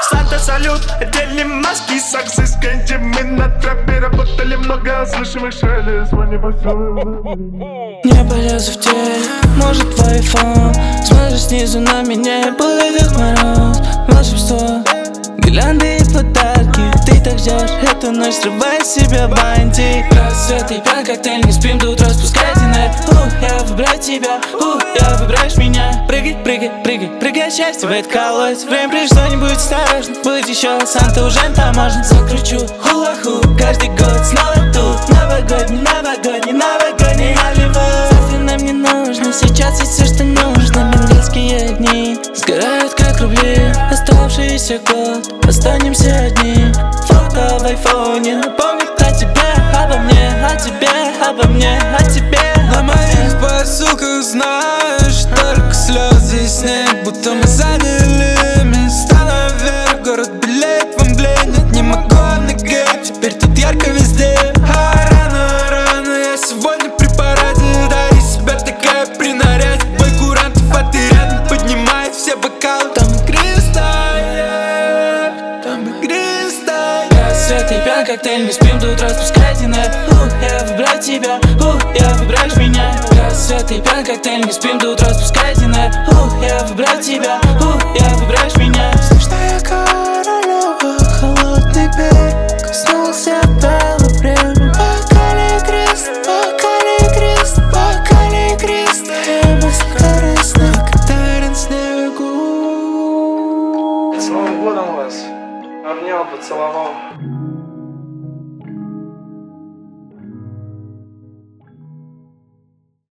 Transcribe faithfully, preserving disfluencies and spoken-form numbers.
Санта, салют, делим маски, саксы с кэнди. Мы на трапе работали много, слышим их шелест, звоним во всем. Не полезу в тень, может твой айфон. Смотришь снизу на меня, я был Дед Мороз. Волшебство, гирлянды и подарки. Ты так ждешь эту ночь, срывай с себя бантик. Рассвет и пьян коктейль, не спим до утра, спускай динер. Ух, я выбираю тебя, ух, я выбираешь меня. Прыгай, прыгай, прыгай, прыгай, счастье в это колоть. Время пришло, не будь осторожен, будет еще Санта уже таможен. Закручу хула-ху, каждый год снова тут. Новогодний, новогодний, новогодний Голливуд. Завтра нам не нужно, сейчас есть все, что нужно. Бенгальские огни сгорают как рубли. Оставшийся год, останемся одни. Фото в айфоне напомнит о тебе, обо мне, о тебе, обо мне, о тебе. На моих посылках знаешь, только слезы и снег. Будто мы заняли места наверх. Город белеет во мгле, нет, не могу обнагать. Теперь тут ярко везде. А рано, рано, я сегодня при параде. Дари себя такая при наряде. Бой курантов, а ты рядом, поднимай все бокалы. Там игры стоят, там игры стоят. Рассвет и пьян коктейль, не спим до утра, спускай динер. Ух, я выбираю тебя, ух, я выбираешь меня. Рассвет и пьян коктейль, не спим до утра, спускай